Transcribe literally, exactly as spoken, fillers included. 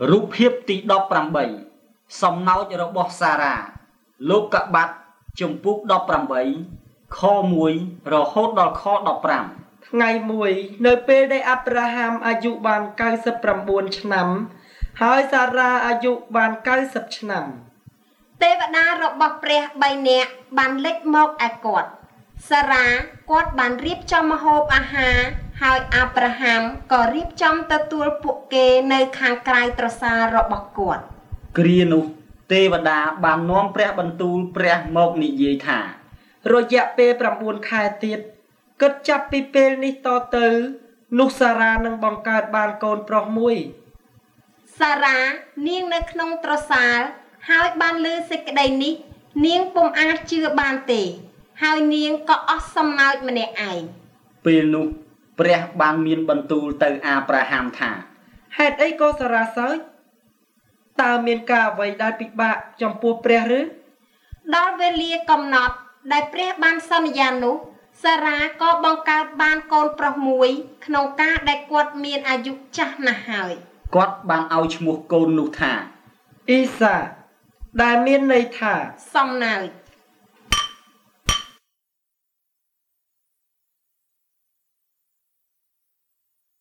រូបភាពទីដប់ប្រាំបីសំណោចរបស់សារ៉ាលោកកបាត់ជំពូកដប់ប្រាំបីខមួយរហូតដល់ខដប់ប្រាំថ្ងៃមួយនៅពេលដែលអាប់រ៉ាហាំអាយុបានកៅសិបប្រាំបួនឆ្នាំហើយសារ៉ាអាយុបានកៅសិបឆ្នាំទេវតារបស់ព្រះបីនាក់បានលេចមកឯគាត់សារ៉ាគាត់បានរៀបចំម្ហូបអាហារហើយអាប់រ៉ាហាំក៏រៀបចំទទួលពួកគេនៅខាងក្រៅត្រសាលរបស់គាត់គ្រានោះទេវតាបាននាំព្រះបន្ទូលព្រះមកនិយាយថារយៈពេលប្រាំបួនខែទៀតគិតចាប់ពីពេលនេះតទៅនោះសារ៉ានឹងបង្កើតបានកូនប្រុសមួយសារ៉ានាងនៅក្នុងត្រសាលហើយបានឮសេចក្តីនេះនាងពុំអាចជឿបានទេហើយនាងក៏អស់សំណើចម្នាក់ឯងពេលនោះព្រះបានមានបន្ទូលទៅអាប់រ៉ាហាំថាហេតុអីក៏សារ៉ាសើចតើមានការអ្វីដែលពិបាកចំពោះព្រះឬដល់វេលាកំណត់ដែលព្រះបានសន្យានោះសារ៉ាក៏បង្កើតបានកូនប្រុសមួយក្នុងការដែលគាត់មានអាយុចាស់ណាស់ហើយគាត់បានឲ្យឈ្មោះកូននោះថាអ៊ីសាដែលមានន័យថាសំណើច